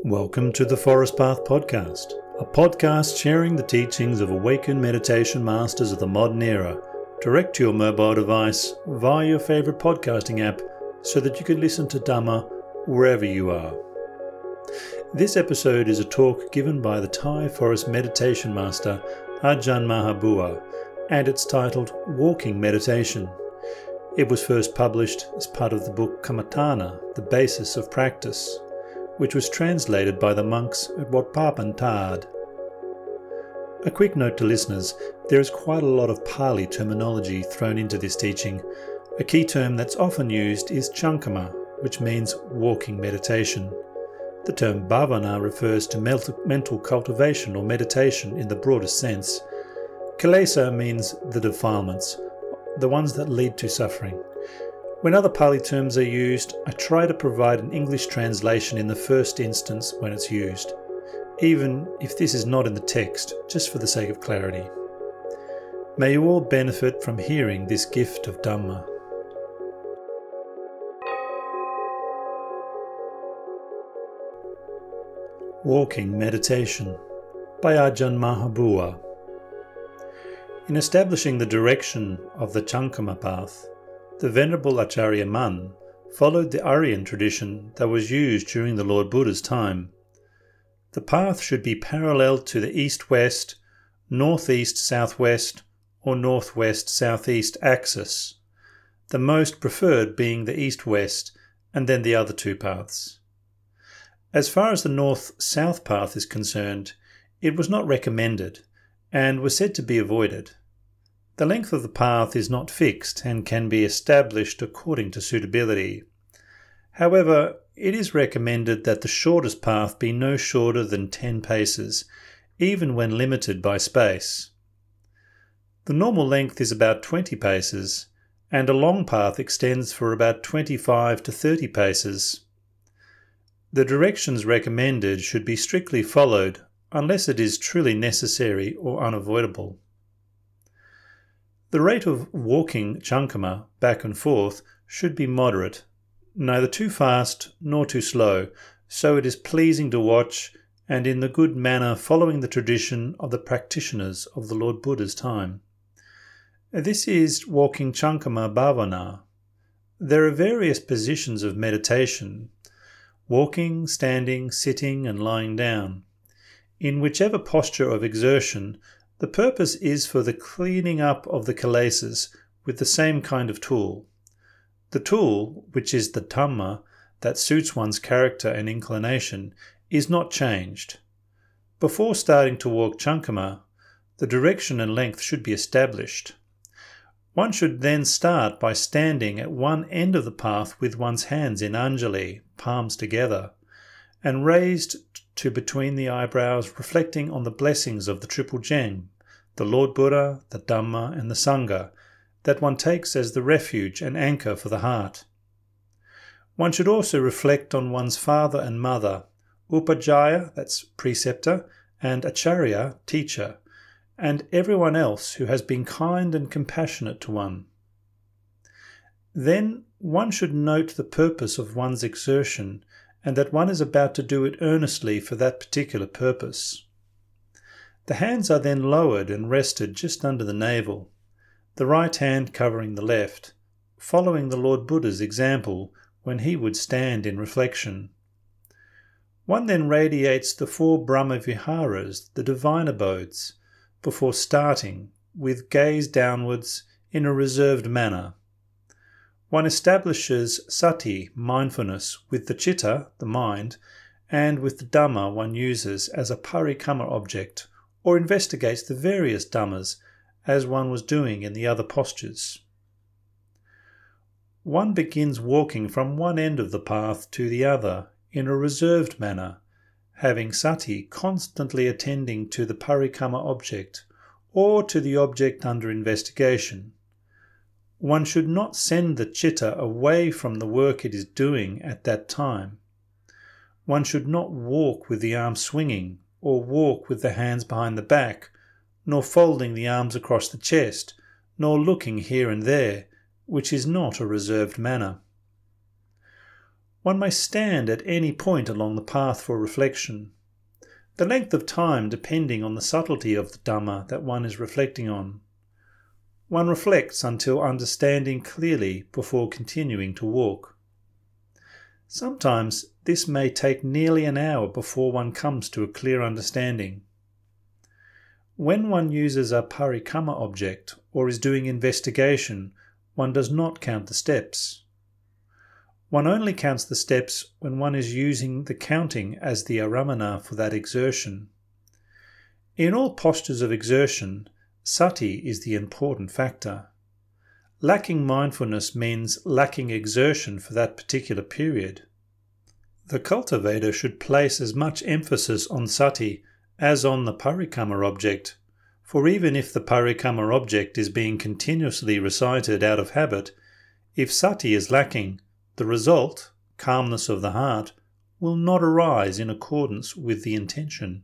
Welcome to the Forest Path Podcast, a podcast sharing the teachings of awakened meditation masters of the modern era, direct to your mobile device via your favourite podcasting app so that you can listen to Dhamma wherever you are. This episode is a talk given by the Thai forest meditation master Ajahn Mahabua, and it's titled Walking Meditation. It was first published as part of the book Kammatthana, The Basis of Practice, which was translated by the monks at Wat Pah Thad. A quick note to listeners, there is quite a lot of Pali terminology thrown into this teaching. A key term that's often used is Cankama, which means walking meditation. The term Bhavana refers to mental cultivation or meditation in the broadest sense. Kilesa means the defilements, the ones that lead to suffering. When other Pali terms are used, I try to provide an English translation in the first instance when it's used, even if this is not in the text, just for the sake of clarity. May you all benefit from hearing this gift of Dhamma. Walking Meditation by Ajahn Mahabua. In establishing the direction of the Cankama path, the Venerable Acharya Mun followed the Aryan tradition that was used during the Lord Buddha's time. The path should be parallel to the east-west, northeast-southwest, or northwest-southeast axis, the most preferred being the east-west and then the other two paths. As far as the north-south path is concerned, it was not recommended and was said to be avoided. The length of the path is not fixed and can be established according to suitability. However, it is recommended that the shortest path be no shorter than 10 paces, even when limited by space. The normal length is about 20 paces, and a long path extends for about 25 to 30 paces. The directions recommended should be strictly followed unless it is truly necessary or unavoidable. The rate of walking Cankama back and forth should be moderate, neither too fast nor too slow, so it is pleasing to watch and in the good manner following the tradition of the practitioners of the Lord Buddha's time. This is walking Cankama Bhavana. There are various positions of meditation: walking, standing, sitting, and lying down. In whichever posture of exertion, the purpose is for the cleaning up of the kilesas with the same kind of tool. The tool, which is the Dhamma that suits one's character and inclination, is not changed. Before starting to walk Cankama, the direction and length should be established. One should then start by standing at one end of the path with one's hands in Anjali, palms together, and raised to between the eyebrows, reflecting on the blessings of the Triple Gem, the Lord Buddha, the Dhamma, and the Sangha, that one takes as the refuge and anchor for the heart. One should also reflect on one's father and mother, Upajjhaya, that's preceptor, and Acharya, teacher, and everyone else who has been kind and compassionate to one. Then one should note the purpose of one's exertion and that one is about to do it earnestly for that particular purpose. The hands are then lowered and rested just under the navel, the right hand covering the left, following the Lord Buddha's example when he would stand in reflection. One then radiates the 4 Brahma Viharas, the divine abodes, before starting, with gaze downwards in a reserved manner. One establishes sati, mindfulness, with the chitta, the mind, and with the Dhamma one uses as a parikama object, or investigates the various Dhammas as one was doing in the other postures. One begins walking from one end of the path to the other in a reserved manner, having sati constantly attending to the parikama object or to the object under investigation. One should not send the chitta away from the work it is doing at that time. One should not walk with the arms swinging, or walk with the hands behind the back, nor folding the arms across the chest, nor looking here and there, which is not a reserved manner. One may stand at any point along the path for reflection, the length of time depending on the subtlety of the Dhamma that one is reflecting on. One reflects until understanding clearly before continuing to walk. Sometimes this may take nearly an hour before one comes to a clear understanding. When one uses a parikamma object or is doing investigation, one does not count the steps. One only counts the steps when one is using the counting as the aramana for that exertion. In all postures of exertion, sati is the important factor. Lacking mindfulness means lacking exertion for that particular period. The cultivator should place as much emphasis on sati as on the parikamma object, for even if the parikamma object is being continuously recited out of habit, if sati is lacking, the result, calmness of the heart, will not arise in accordance with the intention.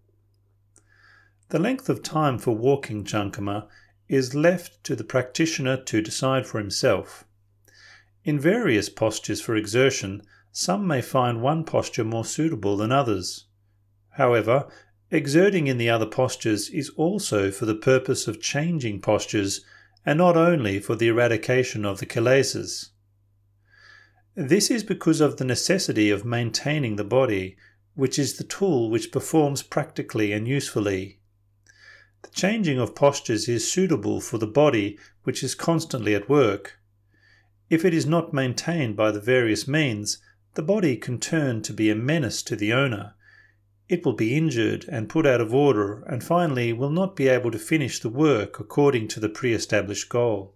The length of time for walking Cankama is left to the practitioner to decide for himself. In various postures for exertion, some may find one posture more suitable than others. However, exerting in the other postures is also for the purpose of changing postures and not only for the eradication of the kilesas. This is because of the necessity of maintaining the body, which is the tool which performs practically and usefully. The changing of postures is suitable for the body which is constantly at work. If it is not maintained by the various means, the body can turn to be a menace to the owner. It will be injured and put out of order and finally will not be able to finish the work according to the pre-established goal.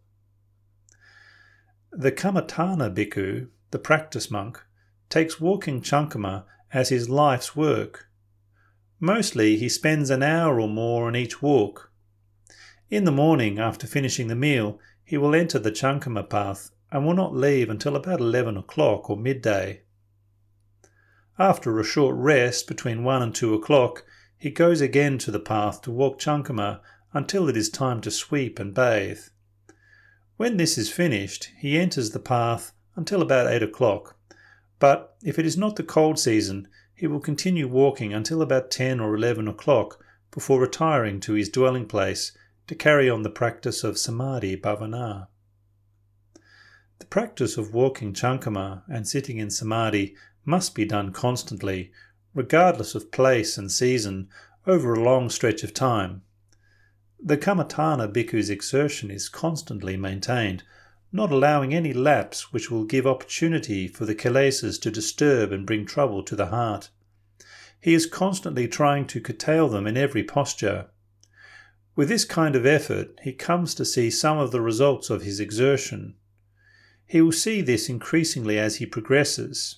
The Kammatthana bhikkhu, the practice monk, takes walking Cankama as his life's work. Mostly he spends an hour or more on each walk. In the morning, after finishing the meal, he will enter the Cankama path and will not leave until about 11 o'clock or midday. After a short rest between 1 and 2 o'clock, he goes again to the path to walk Cankama until it is time to sweep and bathe. When this is finished, he enters the path until about 8 o'clock, but if it is not the cold season, he will continue walking until about 10 or 11 o'clock before retiring to his dwelling place to carry on the practice of samadhi bhavana. The practice of walking Cankama and sitting in samadhi must be done constantly, regardless of place and season, over a long stretch of time. The Kammatthana bhikkhu's exertion is constantly maintained, not allowing any lapse which will give opportunity for the kilesas to disturb and bring trouble to the heart. He is constantly trying to curtail them in every posture. With this kind of effort, he comes to see some of the results of his exertion. He will see this increasingly as he progresses.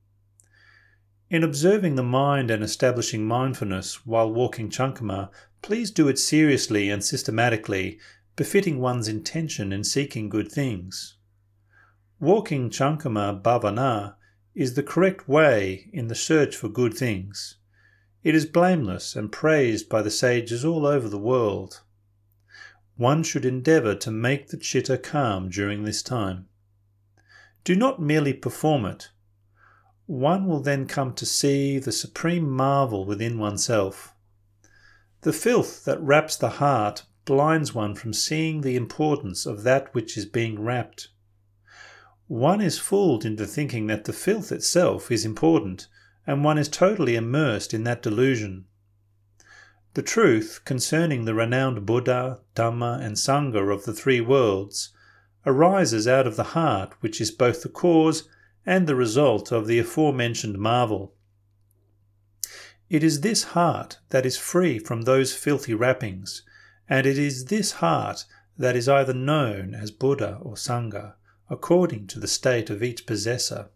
In observing the mind and establishing mindfulness while walking Cankama, please do it seriously and systematically, befitting one's intention in seeking good things. Walking Cankama bhavana is the correct way in the search for good things. It is blameless and praised by the sages all over the world. One should endeavour to make the chitta calm during this time. Do not merely perform it. One will then come to see the supreme marvel within oneself. The filth that wraps the heart blinds one from seeing the importance of that which is being wrapped. One is fooled into thinking that the filth itself is important, and one is totally immersed in that delusion. The truth concerning the renowned Buddha, Dhamma and Sangha of the three worlds arises out of the heart, which is both the cause and the result of the aforementioned marvel. It is this heart that is free from those filthy wrappings, and it is this heart that is either known as Buddha or Sangha, according to the state of each possessor.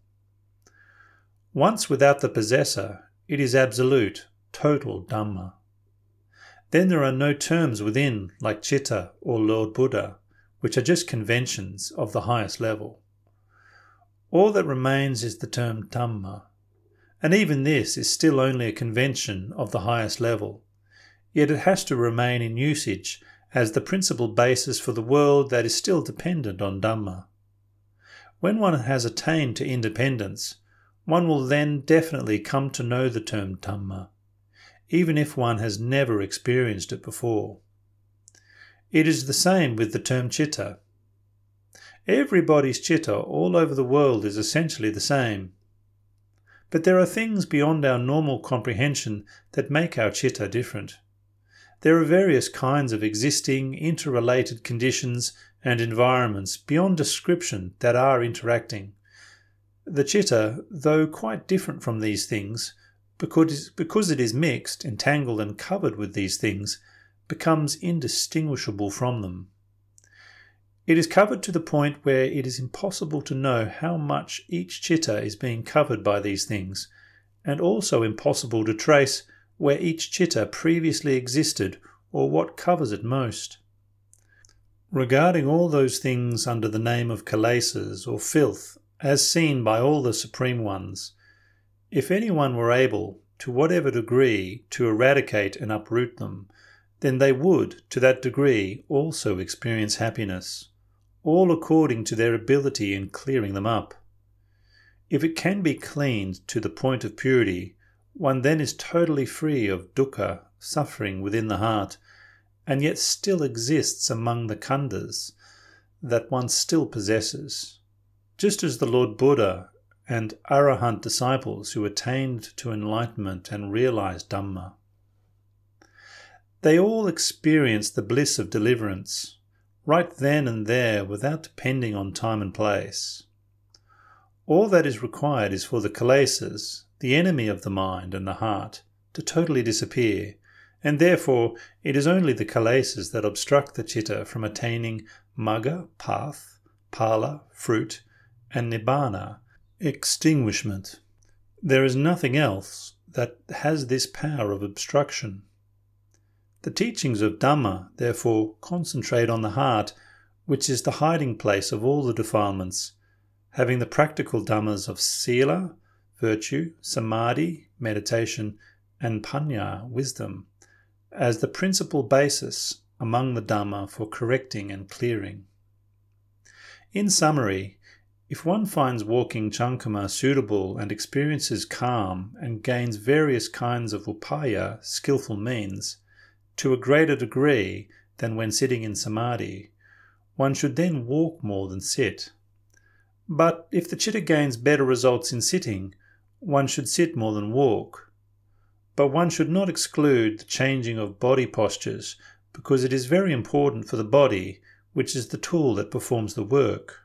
Once without the possessor, it is absolute, total Dhamma. Then there are no terms within, like Chitta or Lord Buddha, which are just conventions of the highest level. All that remains is the term Dhamma, and even this is still only a convention of the highest level. Yet it has to remain in usage as the principal basis for the world that is still dependent on Dhamma. When one has attained to independence, one will then definitely come to know the term Dhamma, even if one has never experienced it before. It is the same with the term Citta. Everybody's Citta all over the world is essentially the same. But there are things beyond our normal comprehension that make our Citta different. There are various kinds of existing, interrelated conditions and environments beyond description that are interacting. The Citta, though quite different from these things, because it is mixed, entangled and covered with these things, becomes indistinguishable from them. It is covered to the point where it is impossible to know how much each Citta is being covered by these things, and also impossible to trace where each Citta previously existed or what covers it most. Regarding all those things under the name of kilesas or filth, as seen by all the Supreme Ones, if anyone were able, to whatever degree, to eradicate and uproot them, then they would, to that degree, also experience happiness, all according to their ability in clearing them up. If it can be cleaned to the point of purity, one then is totally free of dukkha, suffering within the heart, and yet still exists among the khandhas that one still possesses, just as the Lord Buddha and Arahant disciples who attained to enlightenment and realized Dhamma. They all experienced the bliss of deliverance, right then and there without depending on time and place. All that is required is for the kilesas, the enemy of the mind and the heart, to totally disappear, and therefore it is only the kilesas that obstruct the Citta from attaining magga, path, phala, fruit, and nibbana, extinguishment. There is nothing else that has this power of obstruction. The teachings of Dhamma, therefore, concentrate on the heart, which is the hiding place of all the defilements, having the practical Dhammas of Sila, virtue, Samadhi, meditation, and Panya, wisdom, as the principal basis among the Dhamma for correcting and clearing. In summary, if one finds walking Cankama suitable and experiences calm and gains various kinds of upaya, skillful means, to a greater degree than when sitting in Samadhi, one should then walk more than sit. But if the Citta gains better results in sitting, one should sit more than walk. But one should not exclude the changing of body postures, because it is very important for the body, which is the tool that performs the work.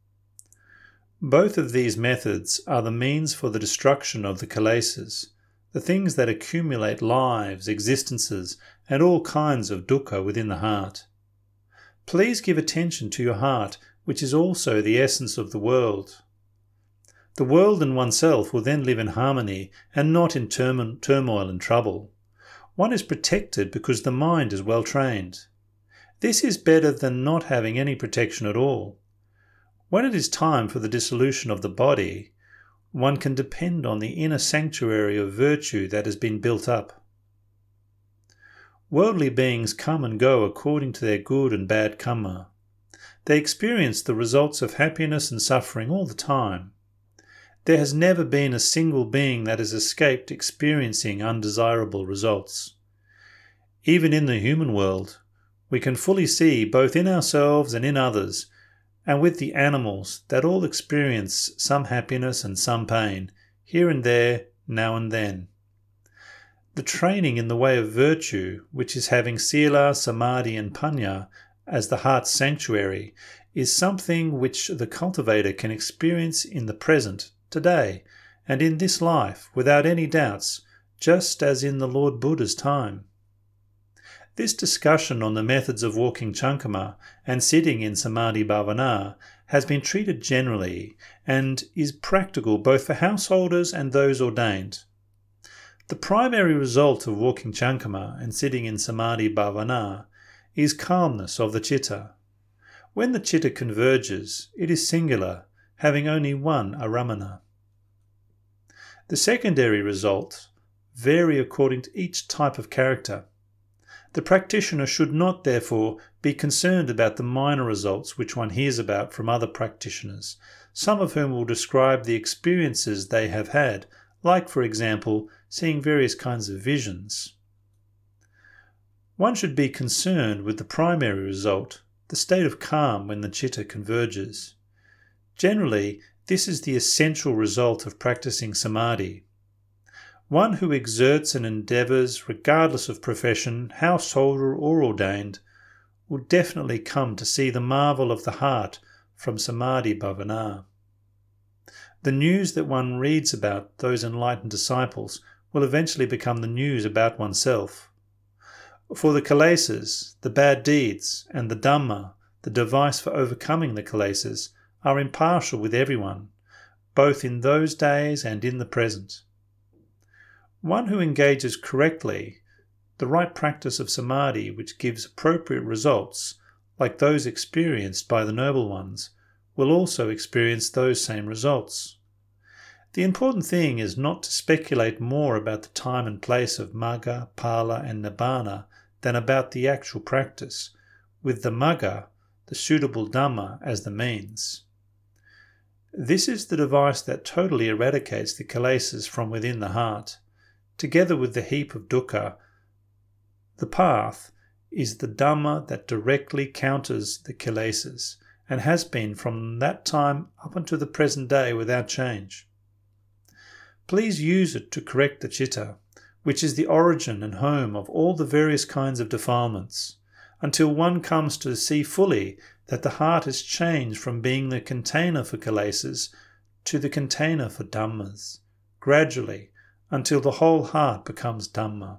Both of these methods are the means for the destruction of the kilesas, the things that accumulate lives, existences, and all kinds of dukkha within the heart. Please give attention to your heart, which is also the essence of the world. The world and oneself will then live in harmony and not in turmoil and trouble. One is protected because the mind is well trained. This is better than not having any protection at all. When it is time for the dissolution of the body, one can depend on the inner sanctuary of virtue that has been built up. Worldly beings come and go according to their good and bad karma. They experience the results of happiness and suffering all the time. There has never been a single being that has escaped experiencing undesirable results. Even in the human world, we can fully see both in ourselves and in others, and with the animals, that all experience some happiness and some pain, here and there, now and then. The training in the way of virtue, which is having Sila, Samadhi and Panya as the heart's sanctuary, is something which the cultivator can experience in the present, today, and in this life, without any doubts, just as in the Lord Buddha's time. This discussion on the methods of walking Cankama and sitting in Samadhi Bhavana has been treated generally and is practical both for householders and those ordained. The primary result of walking Cankama and sitting in Samadhi Bhavana is calmness of the Citta. When the Citta converges, it is singular, having only one aramana. The secondary results vary according to each type of character. The practitioner should not, therefore, be concerned about the minor results which one hears about from other practitioners, some of whom will describe the experiences they have had, like, for example, seeing various kinds of visions. One should be concerned with the primary result, the state of calm when the chitta converges. Generally, this is the essential result of practicing samadhi. One who exerts and endeavours, regardless of profession, householder or ordained, will definitely come to see the marvel of the heart from samadhi bhavana. The news that one reads about those enlightened disciples will eventually become the news about oneself. For the kilesas, the bad deeds, and the Dhamma, the device for overcoming the kilesas, are impartial with everyone, both in those days and in the present. One who engages correctly, the right practice of samadhi which gives appropriate results, like those experienced by the noble ones, will also experience those same results. The important thing is not to speculate more about the time and place of Magga, Phala and Nibbana than about the actual practice, with the Magga, the suitable Dhamma, as the means. This is the device that totally eradicates the kilesas from within the heart. Together with the heap of dukkha, the path is the Dhamma that directly counters the kilesas, and has been from that time up until the present day without change. Please use it to correct the citta, which is the origin and home of all the various kinds of defilements, until one comes to see fully that the heart is changed from being the container for kilesas to the container for Dhammas, gradually, until the whole heart becomes Dhamma.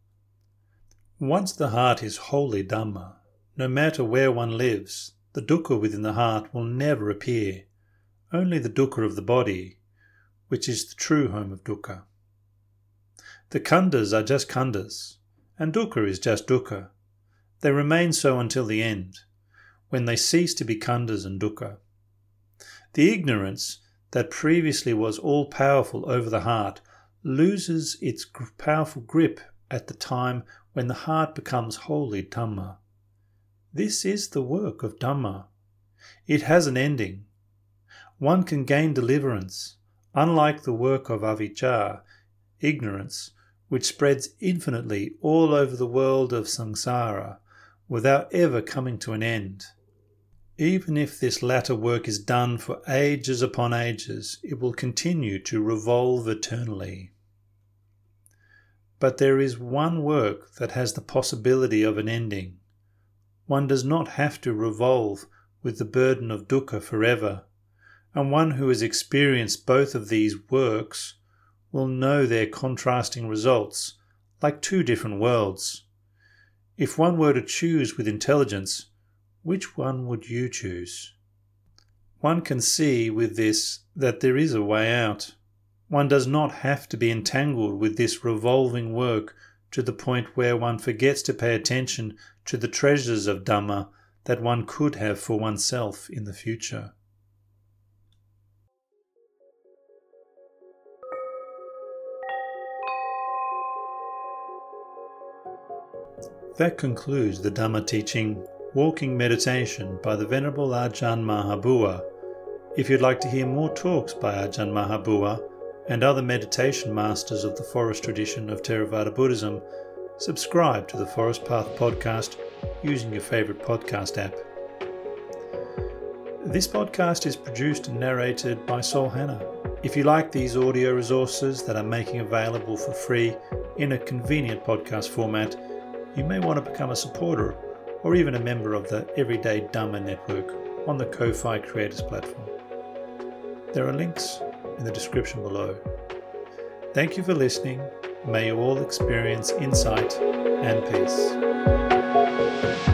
Once the heart is wholly Dhamma, no matter where one lives, the dukkha within the heart will never appear, only the dukkha of the body, which is the true home of dukkha. The khandhas are just khandhas, and dukkha is just dukkha. They remain so until the end, when they cease to be khandhas and dukkha. The ignorance that previously was all-powerful over the heart loses its powerful grip at the time when the heart becomes wholly Dhamma. This is the work of Dhamma. It has an ending. One can gain deliverance, unlike the work of avijja, ignorance, which spreads infinitely all over the world of samsara, without ever coming to an end. Even if this latter work is done for ages upon ages, it will continue to revolve eternally. But there is one work that has the possibility of an ending. One does not have to revolve with the burden of dukkha forever, and one who has experienced both of these works will know their contrasting results, like two different worlds. If one were to choose with intelligence, which one would you choose? One can see with this that there is a way out. One does not have to be entangled with this revolving work to the point where one forgets to pay attention to the treasures of Dhamma that one could have for oneself in the future. That concludes the Dhamma teaching, Walking Meditation by the Venerable Ajahn Mahabua. If you'd like to hear more talks by Ajahn Mahabua and other meditation masters of the forest tradition of Theravada Buddhism, subscribe to the Forest Path podcast using your favourite podcast app. This podcast is produced and narrated by Saul Hannah. If you like these audio resources that I'm making available for free in a convenient podcast format, you may want to become a supporter or even a member of the Everyday Dhamma Network on the Ko-Fi Creators platform. There are links in the description below. Thank you for listening. May you all experience insight and peace.